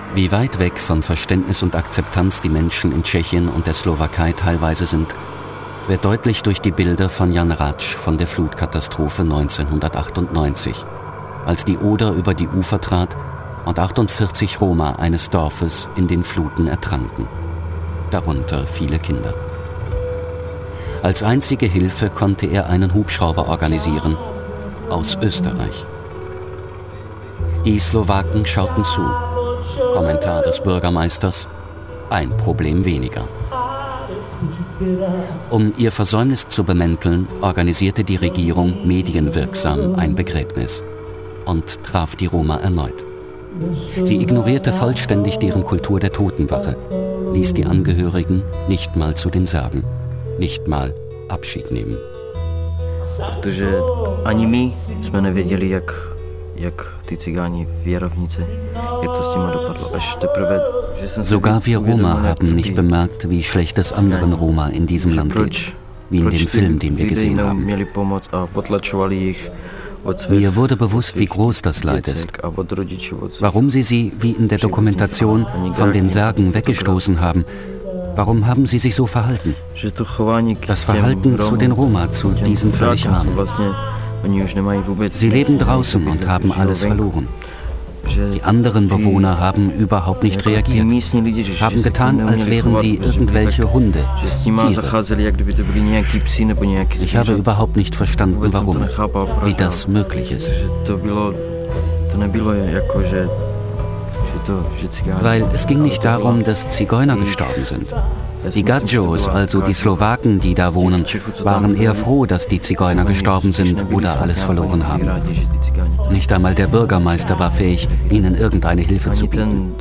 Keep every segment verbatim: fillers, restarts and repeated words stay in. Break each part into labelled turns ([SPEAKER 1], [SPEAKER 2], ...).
[SPEAKER 1] Wie weit weg von Verständnis und Akzeptanz die Menschen in Tschechien und der Slowakei teilweise sind, wird deutlich durch die Bilder von Jan Ratsch von der Flutkatastrophe neunzehnhundertachtundneunzig, als die Oder über die Ufer trat und achtundvierzig Roma eines Dorfes in den Fluten ertranken, darunter viele Kinder. Als einzige Hilfe konnte er einen Hubschrauber organisieren, aus Österreich. Die Slowaken schauten zu. Kommentar des Bürgermeisters: ein Problem weniger. Um ihr Versäumnis zu bemänteln, organisierte die Regierung medienwirksam ein Begräbnis und traf die Roma erneut. Sie ignorierte vollständig deren Kultur der Totenwache, ließ die Angehörigen nicht mal zu den Särgen, nicht mal Abschied nehmen.
[SPEAKER 2] Protože ani my jsme nevěděli, jak, jak ty Cigáni v Jerovnici, jak to s nimi dopadlo. Až teprve, že jsem
[SPEAKER 1] Sogar wir Roma haben nicht bemerkt, wie schlecht es anderen Roma in diesem Land geht, wie in dem Film, den wir gesehen haben. Mir wurde bewusst, wie groß das Leid ist. Warum sie sie, wie in der Dokumentation, von den Särgen weggestoßen haben. Warum haben sie sich so verhalten? Das Verhalten zu den Roma, zu diesen völlig Armen. Sie leben draußen und haben alles verloren. Die anderen Bewohner haben überhaupt nicht reagiert, haben getan, als wären sie irgendwelche Hunde, Tiere. Ich habe überhaupt nicht verstanden, warum, wie das möglich ist. Weil es ging nicht darum, dass Zigeuner gestorben sind. Die Gadjos, also die Slowaken, die da wohnen, waren eher froh, dass die Zigeuner gestorben sind oder alles verloren haben. Nicht einmal der Bürgermeister war fähig, ihnen irgendeine Hilfe zu bieten.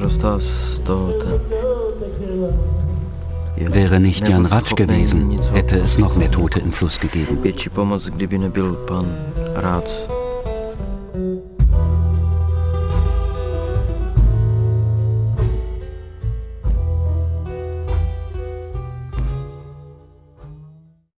[SPEAKER 1] Wäre nicht Jan Ratsch gewesen, hätte es noch mehr Tote im Fluss gegeben.